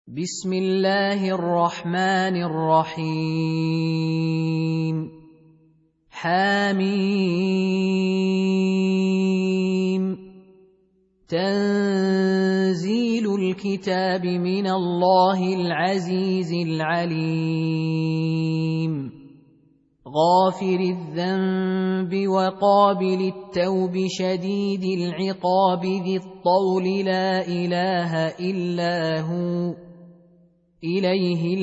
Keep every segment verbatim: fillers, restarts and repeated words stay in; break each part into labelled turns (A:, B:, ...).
A: بسم الله الرحمن الرحيم حميم تنزيل الكتاب من الله العزيز العليم غافر الذنب وقابل التوب شديد العقاب ذي الطول لا إله إلا هو إليه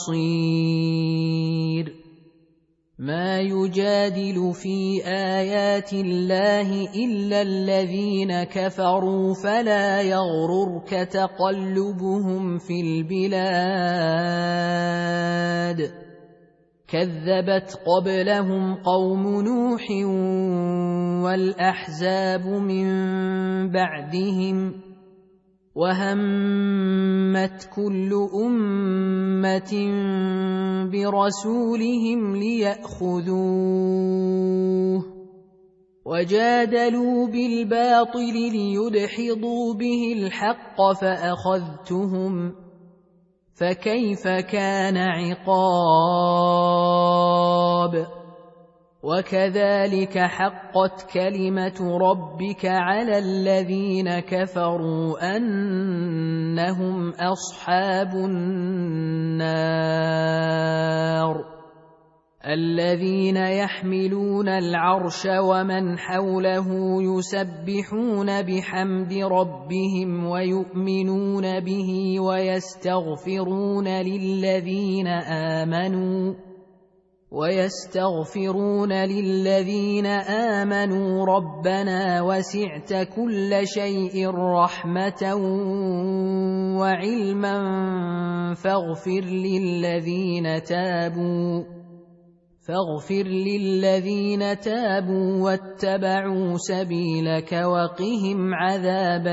A: المصير ما يجادل في آيات الله إلا الذين كفروا فلا يغررك تقلبهم في البلاد كذبت قبلهم قوم نوح والأحزاب من بعدهم وهمت كل أمة برسولهم ليأخذوه وجادلوا بالباطل ليدحضوا به الحق فأخذتهم فكيف كان عقاب وكذلك حقت كلمة ربك على الذين كفروا أنهم أصحاب النار الذين يحملون العرش ومن حوله يسبحون بحمد ربهم ويؤمنون به ويستغفرون للذين آمنوا ويستغفرون للذين آمنوا ربنا وسعت كل شيء رحمة وعلما فاغفر للذين تابوا فاغفر للذين تابوا واتبعوا سبيلك وقهم عذاب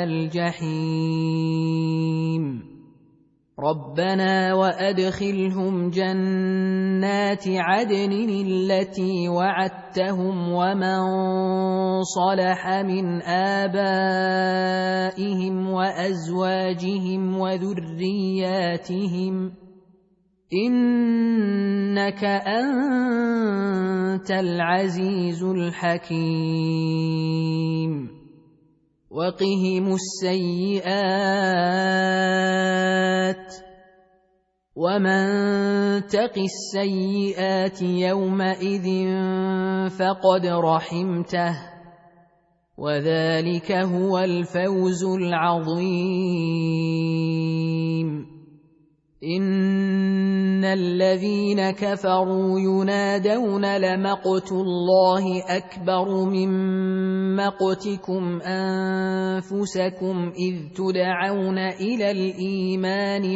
A: الجحيم ربنا وأدخلهم جنات عدن التي وعدتهم ومن صلح من آبائهم وأزواجهم وذرياتهم إنك أنت العزيز الحكيم وقهم السيئات ومن تق السيئات يومئذ فقد رحمته وذلك هو الفوز العظيم إن الذين كفروا ينادون لمقت الله أكبر من مقتكم أنفسكم إذ تدعون إلى الإيمان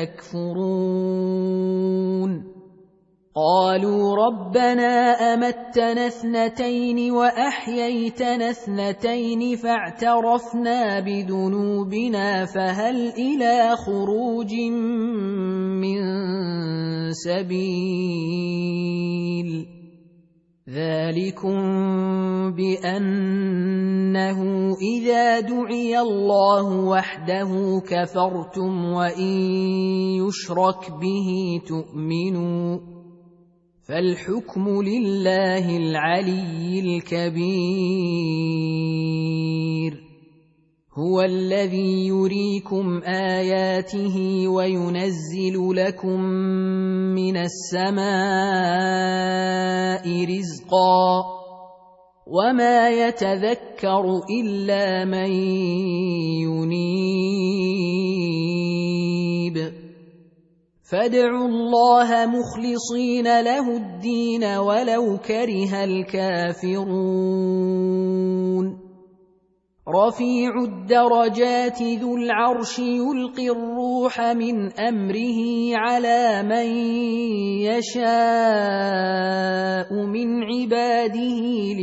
A: فتكفرون قالوا ربنا أمتنا اثنتين وأحييتنا اثنتين فاعترفنا بذنوبنا فهل إلى خروج من سبيل ذلكم بأنه إذا دعي الله وحده كفرتم وإن يشرك به تؤمنوا فالحكم لله العلي الكبير هو الذي يريكم آياته وينزل لكم من السماء رزقا وما يتذكر إلا من ينيب فادعوا الله مخلصين له الدين ولو كره الكافرون رفيع الدرجات ذو العرش يلقي الروح من أمره على من يشاء من عباده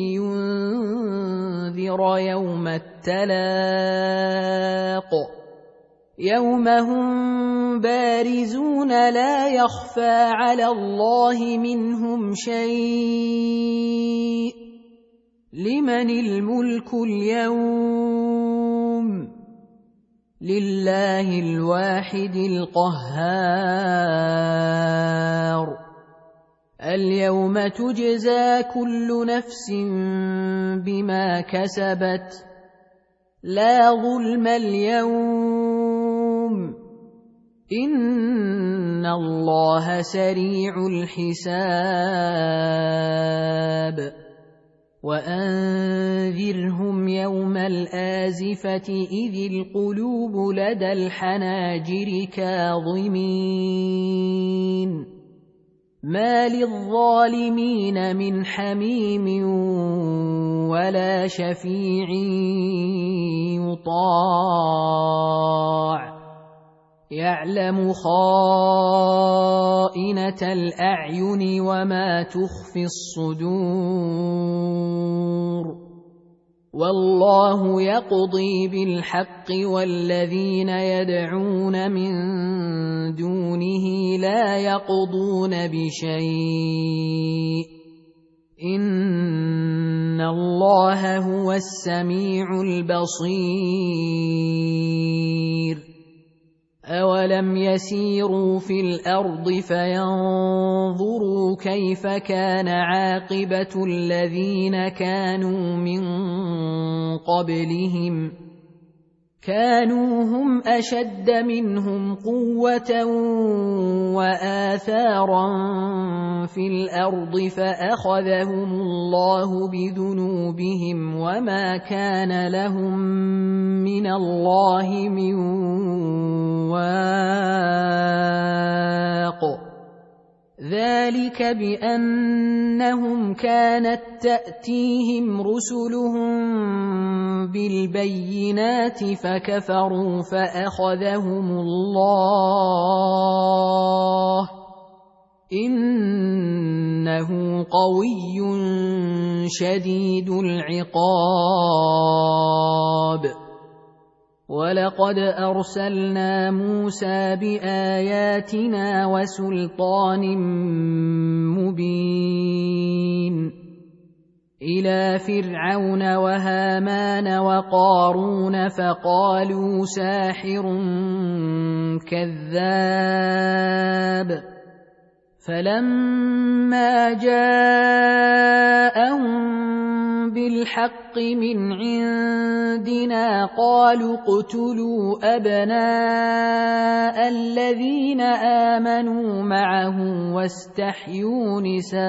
A: لينذر يوم التلاق يوم هم بارزون لا يخفى على الله منهم شيء لمن الملك اليوم لله الواحد القهار اليوم تجزى كل نفس بما كسبت لا ظلم اليوم إن الله سريع الحساب وأنذرهم يوم الآزفة إذ القلوب لدى الحناجر كاظمين ما للظالمين من حميم ولا شفيع يطاع يعلم خائنة الأعين وما تخفي الصدور والله يقضي بالحق والذين يدعون من دونه لا يقضون بشيء إن الله هو السميع البصير أولم يسيروا في الأرض فينظروا كيف كان عاقبة الذين كانوا من قبلهم كانوا هم أشد منهم قوة وآثارا في الأرض فأخذهم الله بذنوبهم وما كان لهم من الله من واق ذلك بأنهم كانت تأتيهم رسلهم بالبينات فكفروا فأخذهم الله إنه قوي شديد العقاب ولقد أرسلنا موسى بآياتنا وسلطان مبين إلى فرعون وهامان وقارون فقالوا ساحر كذاب فلما جاءهم بالحق من عندنا قالوا اقتلوا أبناء الذين آمنوا معه واستحيوا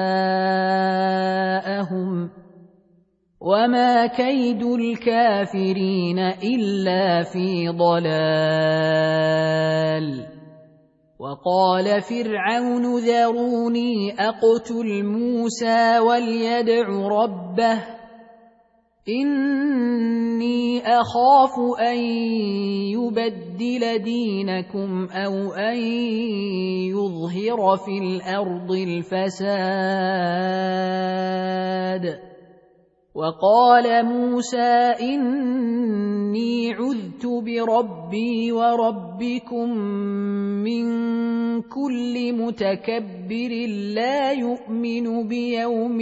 A: نساءهم وما كيد الكافرين إلا في ضلال وقال فرعون ذروني أقتل موسى وليدع ربه إني أخاف أن يبدل دينكم أو أن يظهر في الأرض الفساد وقال موسى إني عذت بربي وربكم من كل متكبر لا يؤمن بيوم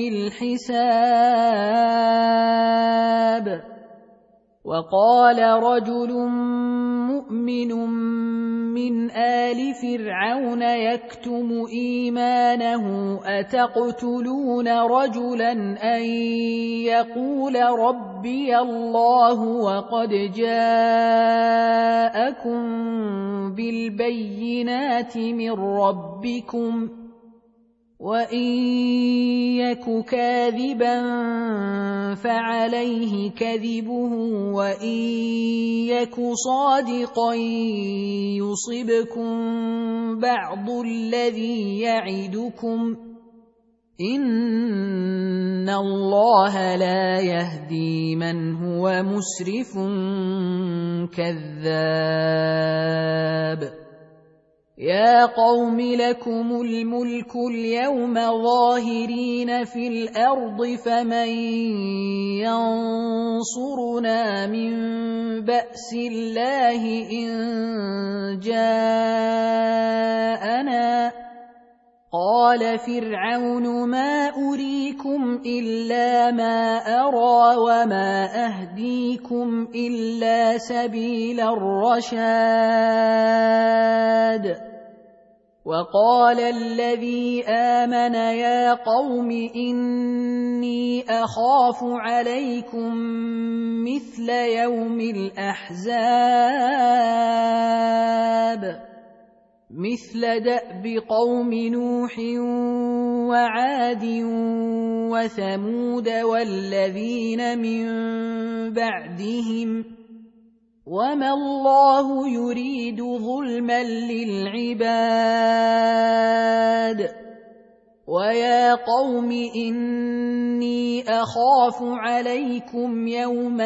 A: الحساب وقال رجل مؤمن من آل فرعون يكتم إيمانه أتقتلون رجلا أن يقول ربي الله وقد جاءكم بالبينات من ربكم وإن يك كاذبا فعليه كذبه وإن يك صادقا يصبكم بعض الذي يعدكم إن الله لا يهدي من هو مسرف كذاب يا قوم لكم الملك اليوم ظاهرين في الأرض فمن ينصرنا من بأس الله إن جاءنا قال وقال فرعون ما أريكم إلا ما أرى وما أهديكم إلا سبيل الرشاد وقال الذي آمن يا قوم إني أخاف عليكم مثل يوم الأحزاب مثل دأب قوم نوح وعاد وثمود والذين من بعدهم وما الله يريد ظلما للعباد ويا قوم إني أخاف عليكم يوم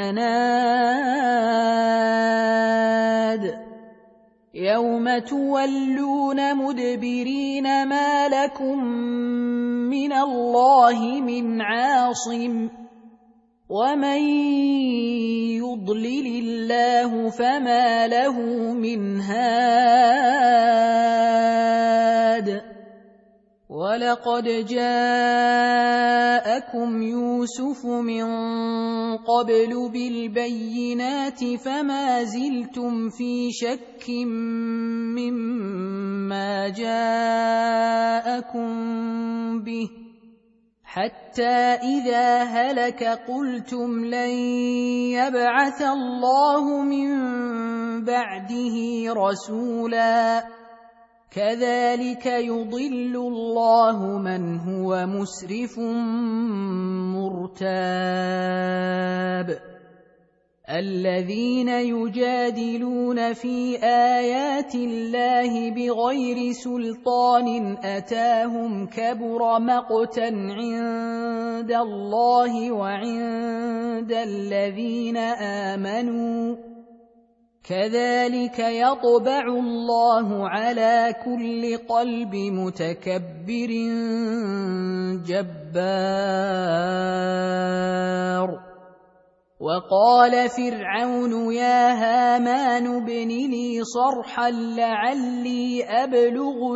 A: التناد يوم تولون مدبرين ما لكم من الله من عاصم ومن يضلل الله فما له من هاد ولقد جاءكم يوسف من قبل بالبينات فما زلتم في شك مما جاءكم به حتى إذا هلك قلتم لن يبعث الله من بعده رسولا كذلك يضل الله من هو مسرف مرتاب الذين يجادلون في آيات الله بغير سلطان أتاهم كبر مقتا عند الله وعند الذين آمنوا كذلك يطبع الله على كل قلب متكبر جبار وقال فرعون يا هامان ابن لي صرحا لعلي أبلغ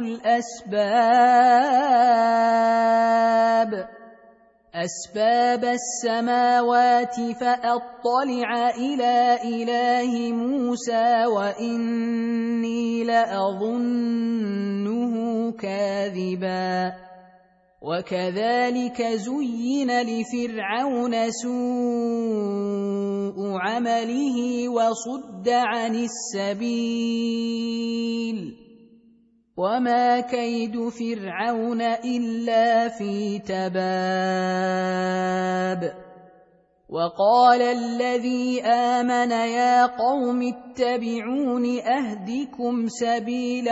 A: الأسباب أسباب السماوات فأطلع إلى إله موسى وإني لأظنه كاذبا وكذلك زين لفرعون سوء عمله وصد عن السبيل وما كيد فرعون إلا في تباب وقال الذي آمن يا قوم اتبعون أهدكم سبيل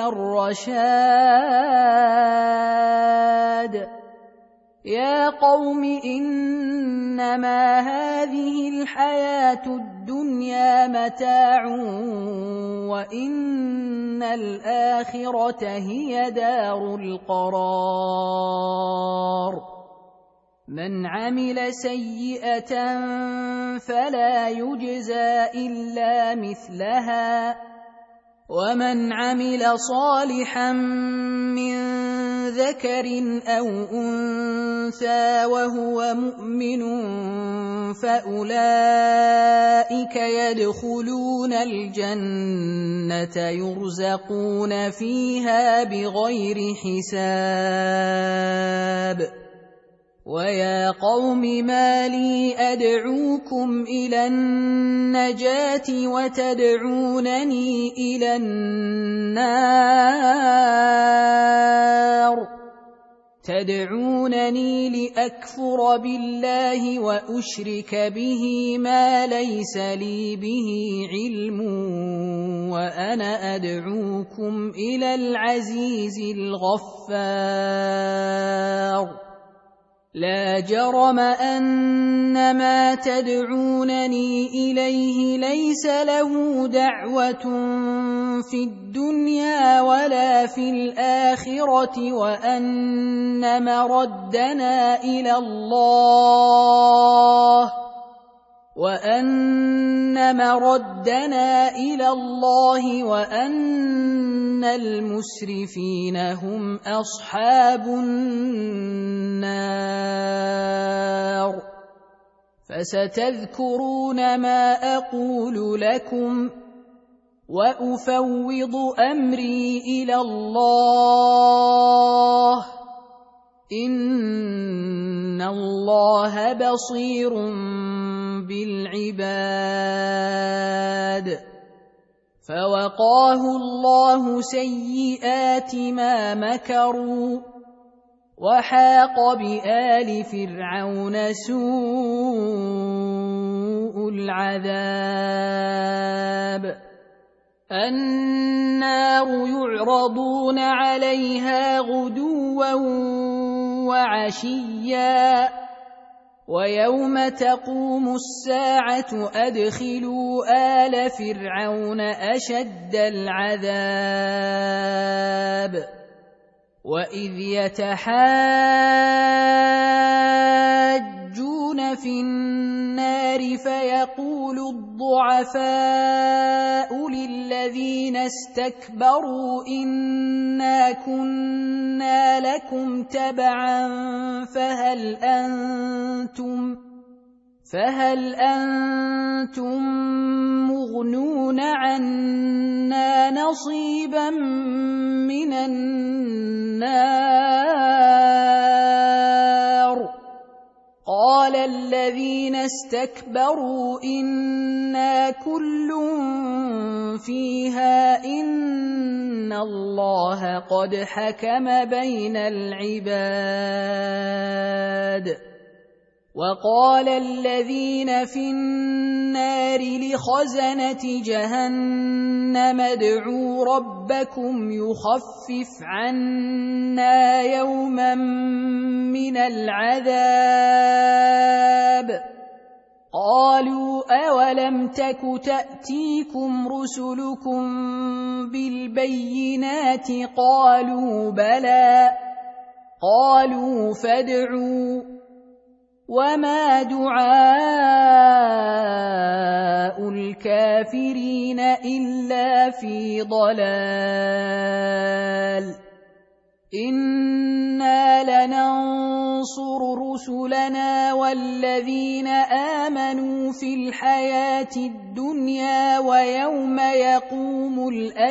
A: الرشاد يا قوم إنما هذه الحياة الدنيا متاع وإن الآخرة هي دار القرار من عمل سيئة فلا يجزى إلا مثلها ومن عمل صالحا من ذكر أو أنثى وهو مؤمن فأولئك يدخلون الجنة يرزقون فيها بغير حساب ويا قوم ما لي أدعوكم إلى النجاة وتدعونني إلى النار تدعونني لأكفر بالله وأشرك به ما ليس لي به علم وأنا أدعوكم إلى العزيز الغفار لا جرم أن ما تدعونني إليه ليس له دعوة في الدنيا ولا في الآخرة وأن مردنا إلى الله وأن مردنا إلى الله وأن المسرفين هم أصحاب النار. فستذكرون ما أقول لكم وأفوض أمري إلى الله إن الله بصير بالعباد. فوقاه الله سيئات ما مكروا وحاق بآل فرعون سوء العذاب. النار يعرضون عليها غدوا وعشيا ويوم تقوم الساعة أدخلوا آل فرعون أشد العذاب. وإذ يتحاجون في النار فيقول الضعفاء للذين استكبروا إنا كنا لكم تبعا فهل أنتم فهل أنتم مغنون عنا نصيبا من النار؟ قال الذين استكبروا إنا كل فيها إن الله قد حكم بين العباد. وقال الذين في النار لخزنة جهنم ادعوا ربكم يخفف عنا يوما من العذاب. قالوا أولم تك تأتيكم رسلكم بالبينات قالوا بلى. قالوا فادعوا وما دعاء الكافرين إلا في ضلال. إنا لننصر رسلنا والذين آمنوا في الحياة الدنيا ويوم يقوم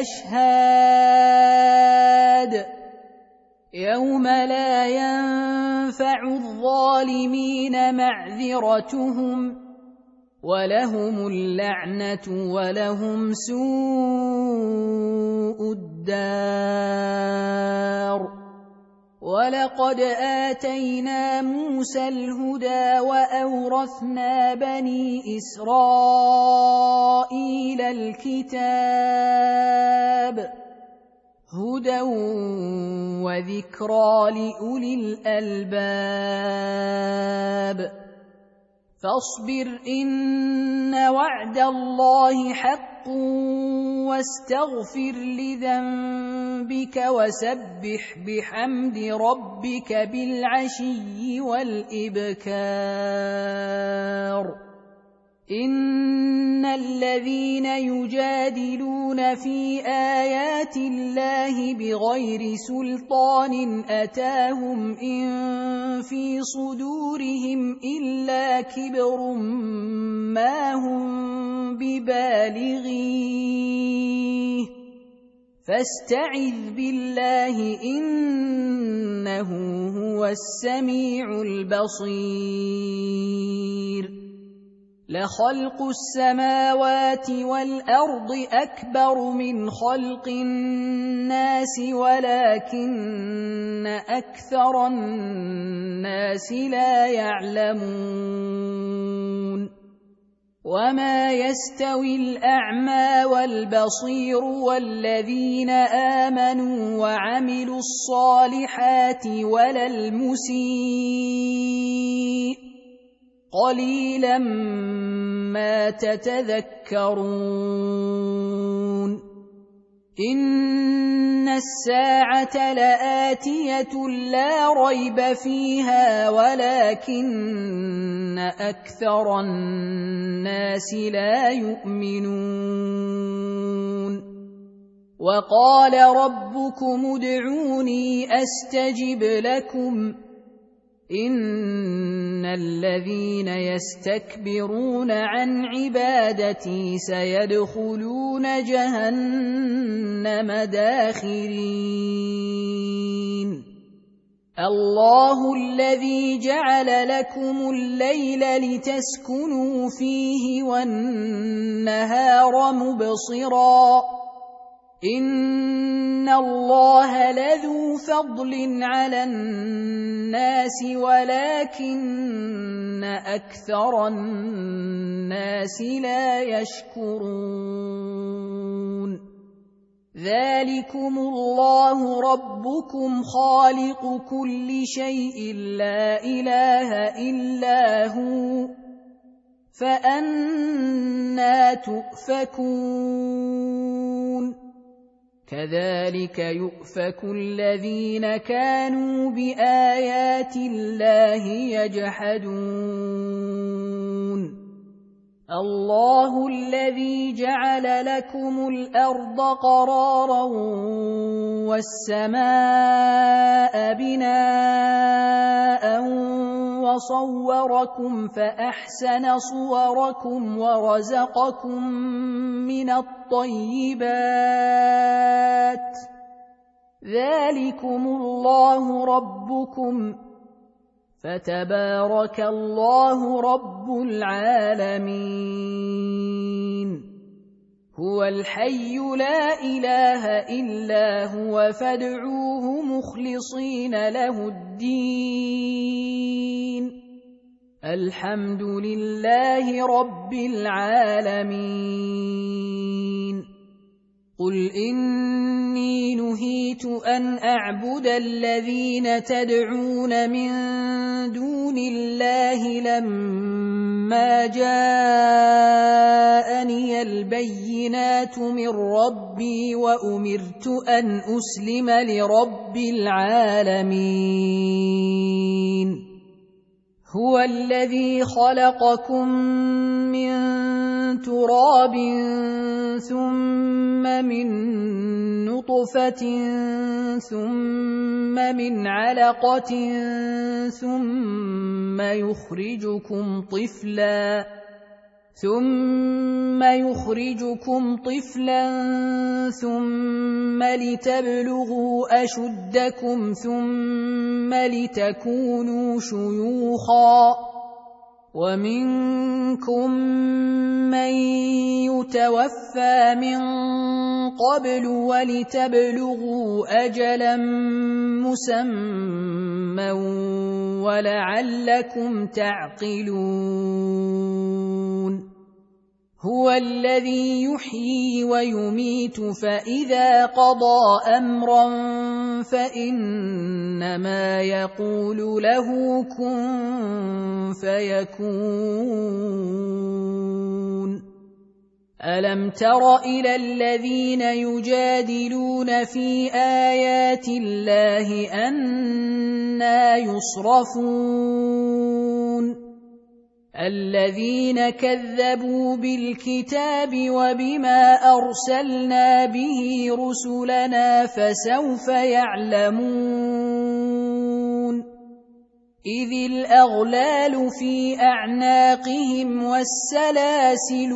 A: الأشهاد يوم لا ينفع الظالمين معذرتهم ولهم اللعنة ولهم سوء الدار. ولقد آتينا موسى الهدى وأورثنا بني إسرائيل الكتاب هدى وذكرى لأولي الألباب. فاصبر إن وعد الله حق واستغفر لذنبك وسبح بحمد ربك بالعشي والإبكار. إن الذين يجادلون في آيات الله بغير سلطان أتاهم إن في صدورهم إلا كبر ما هم ببالغيه فاستعذ بالله إنه هو السميع البصير. لخلق السماوات والأرض أكبر من خلق الناس ولكن أكثر الناس لا يعلمون. وما يستوي الأعمى والبصير والذين آمنوا وعملوا الصالحات ولا المسيء قليلا ما تتذكرون. إن الساعة لآتية لا ريب فيها ولكن أكثر الناس لا يؤمنون وقال ربكم ادعوني أستجب لكم إن الذين يستكبرون عن عبادتي سيدخلون جهنم داخرين الله الذي جعل لكم الليل لتسكنوا فيه والنهار مبصراً إن الله لذو فضل على الناس ولكن أكثر الناس لا يشكرون ذلكم الله ربكم خالق كل شيء لا إله إلا هو فأنى تؤفكون كذلك يؤفك الذين كانوا بآيات الله يجحدون الله الذي جعل لكم الأرض قرارا والسماء بناء وصوركم فأحسن صوركم ورزقكم من الطيبات ذلكم الله ربكم فتبارك الله رب العالمين هو الحي لا إله إلا هو فادعوه مخلصين له الدين الحمد لله رب العالمين قل إني نهيت أن أعبد الذين تدعون من دون الله لما جاءني البينات من ربي وأمرت أن أسلم لرب العالمين هو الذي خلقكم من تراب ثم من نطفة ثم من علقة ثم يخرجكم طفلا ثم يخرجكم طفلا ثم لتبلغوا أشدكم ثم لتكونوا شيوخا ومنكم من يتوفى من قبل ولتبلغوا أجلا مسمى ولعلكم تعقلون هو الذي يحيي ويميت فإذا قضى أمرا فإنما يقول له كن فيكون ألم تر إلى الذين يجادلون في آيات الله أنى يصرفون الذين كذبوا بالكتاب وبما أرسلنا به رسلنا فسوف يعلمون إذ الأغلال في أعناقهم والسلاسل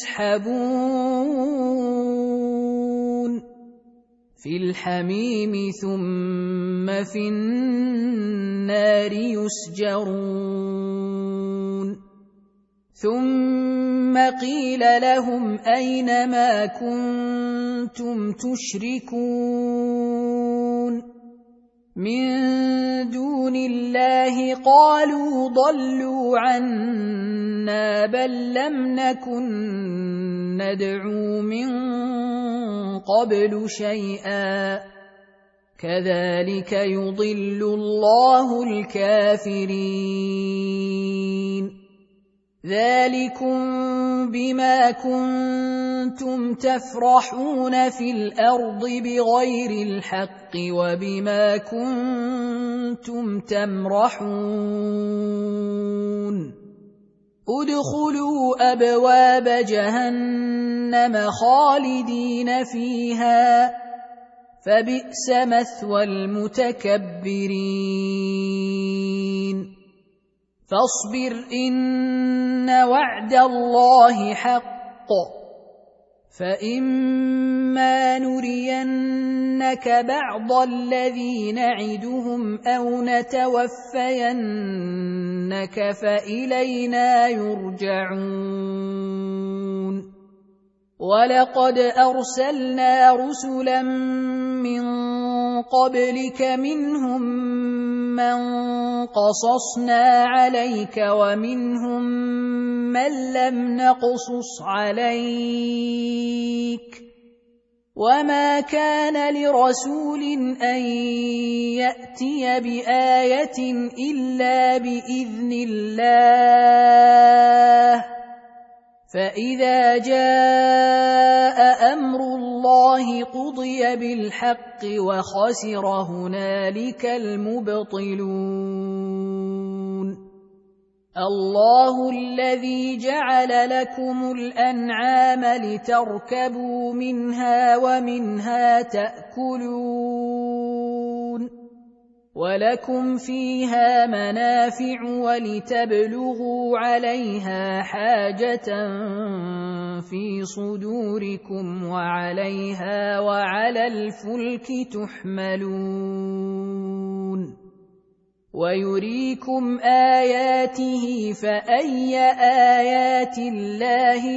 A: يسحبون في الحميم ثم في النار يسجرون ثم قيل لهم أين ما كنتم تشركون من دون الله قالوا ضلوا عنا بل لم نكن ندعو من قبل شيئا كذلك يضل الله الكافرين ذلكم بما كنتم تفرحون في الأرض بغير الحق وبما كنتم تمرحون ادخلوا أبواب جهنم خالدين فيها فبئس مثوى المتكبرين فاصبر إن وعد الله حق فإما نرينك بعض الذي نعدهم أو نتوفينك فإلينا يرجعون ولقد أرسلنا رسلا من قبلك منهم من قصصنا عليك ومنهم من لم نقصص عليك وما كان لرسول أن يأتي بآية إلا بإذن الله فإذا جاء أمر الله قضي بالحق وخسر هنالك المبطلون الله الذي جعل لكم الأنعام لتركبوا منها ومنها تأكلون ولكم فيها منافع ولتبلغوا عليها حاجة في صدوركم وعليها وعلى الفلك تحملون ويريكم آياته فأي آيات الله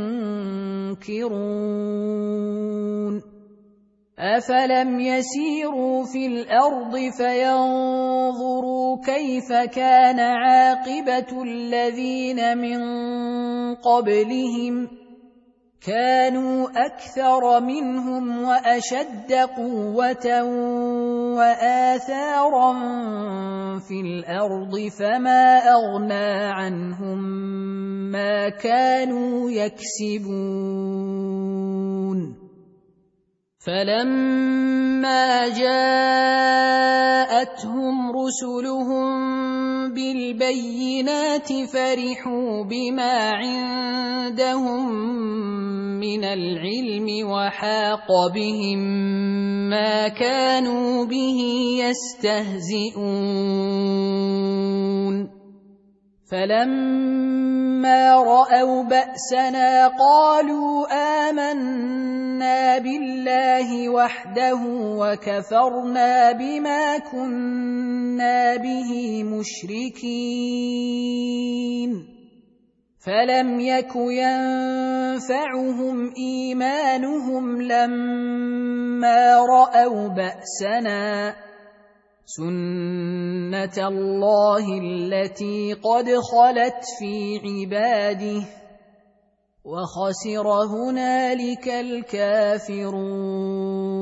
A: تنكرون أفلم يسيروا في الأرض فينظروا كيف كان عاقبة الذين من قبلهم كانوا أكثر منهم وأشد قوة وآثارا في الأرض فما أغنى عنهم ما كانوا يكسبون فلما جاءتهم رسلهم بالبينات فرحوا بما عندهم من العلم وحاق بهم ما كانوا به يستهزئون فلما رأوا بأسنا قالوا آمنا بالله وحده وكفرنا بما كنا به مشركين فلم يك ينفعهم إيمانهم لما رأوا بأسنا سنة الله التي قد خلت في عباده وخسر هنالك الكافرون